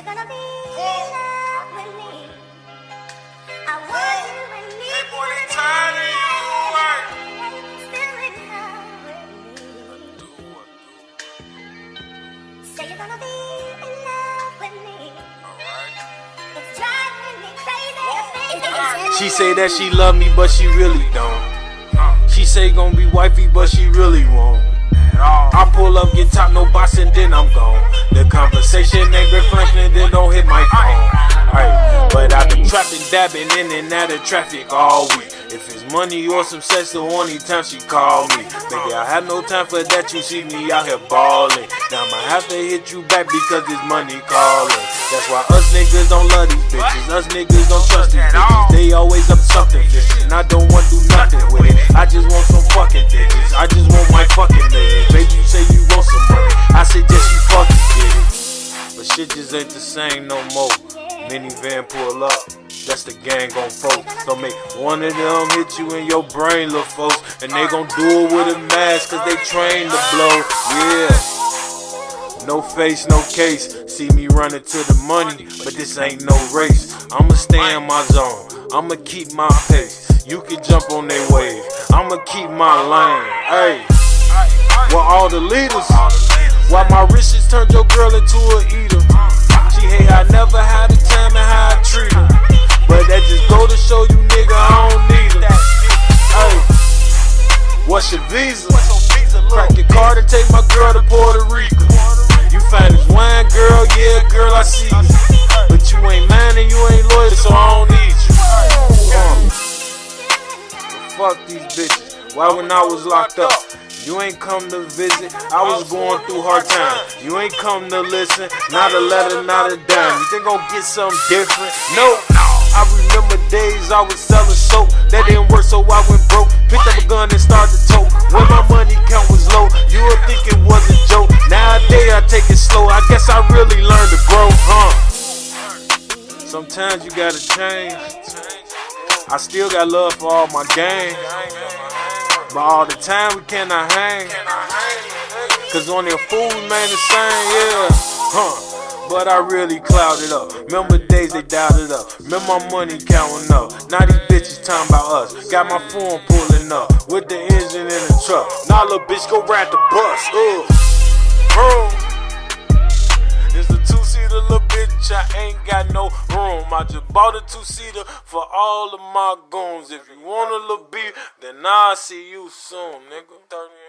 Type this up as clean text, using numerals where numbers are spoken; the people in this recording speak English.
gonna be in love with me? I want you and me. That boy, they tired of you, right? Still in love with me. Say you're gonna be in love with me. It's driving me crazy to think. She say that she love me, but she really don't. She say gon' be wifey, but she really won't. I pull up, get top, no box, and then I'm gone. The conversation ain't been flanking, then don't hit my phone. Right. But I've been trapping, dabbing in and out of traffic all week. If it's money or some sex, the only time she call me. Baby, I have no time for that, you see me out here balling. Now I'ma have to hit you back because this money calling. That's why us niggas don't love these bitches. Us niggas don't trust these bitches. They always up something fishy, and I don't want to do nothing with it. I just want some fucking digits. I just want my fucking millions. Baby, you say you want some money, I suggest you fucking get it. But shit just ain't the same no more. Minivan pull up, that's the gang gon' folks. Don't make one of them hit you in your brain, little folks. And they gon' do it with a mask, cause they trained to blow. Yeah, no face, no case. See me running to the money, but this ain't no race. I'ma stay in my zone, I'ma keep my pace. You can jump on their wave, I'ma keep my lane. Hey, well all the leaders, why my riches turned your girl into a eater. She hate I never had the time and how I treat her. But that just go to show you, nigga, I don't need her. Hey, what's your visa? Crack your card and take my girl to Puerto Rico. You find this wine, girl, yeah, girl, I see you. But you ain't mine and you ain't loyal, so I don't need you. Fuck these bitches. Why when I was locked up, you ain't come to visit? I was going through hard times. You ain't come to listen. Not a letter, not a dime. You think gon' get something different? No. I remember days I was selling soap. That didn't work, so I went broke. Picked up a gun and started to tote. When my money count was low, you would think it was a joke. Nowadays I take it slow. I guess I really learned to grow, huh? Sometimes you gotta change. I still got love for all my gang, but all the time we cannot hang. Cause only a fool remain the same, yeah. But I really clouded up. Remember days they doubted up. Remember my money counting up. Now these bitches talking about us. Got my phone pulling up with the engine in the truck. Now little bitch go ride the bus. It's a two-seater, little bitch, I ain't got no room. I just bought a two-seater for all of my goons. If you want a little beef, then I'll see you soon, nigga.